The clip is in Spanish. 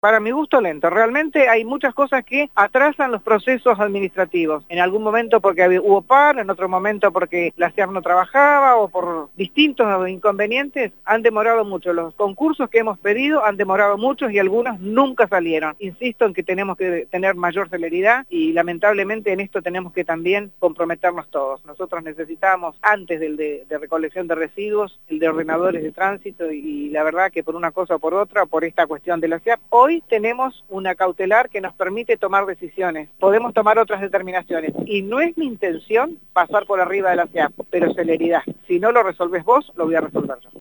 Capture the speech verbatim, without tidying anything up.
Para mi gusto lento, realmente hay muchas cosas que atrasan los procesos administrativos. En algún momento porque hubo paro, en otro momento porque la S E A P no trabajaba o por distintos inconvenientes, han demorado mucho. Los concursos que hemos pedido han demorado muchos y algunos nunca salieron. Insisto en que tenemos que tener mayor celeridad y lamentablemente en esto tenemos que también comprometernos todos. Nosotros necesitamos, antes del de, de recolección de residuos, el de ordenadores de tránsito y la verdad que por una cosa o por otra, por esta cuestión de la S E A P, hoy Hoy tenemos una cautelar que nos permite tomar decisiones, podemos tomar otras determinaciones y no es mi intención pasar por arriba de la S E A P, pero celeridad. Si no lo resolvés vos, lo voy a resolver yo.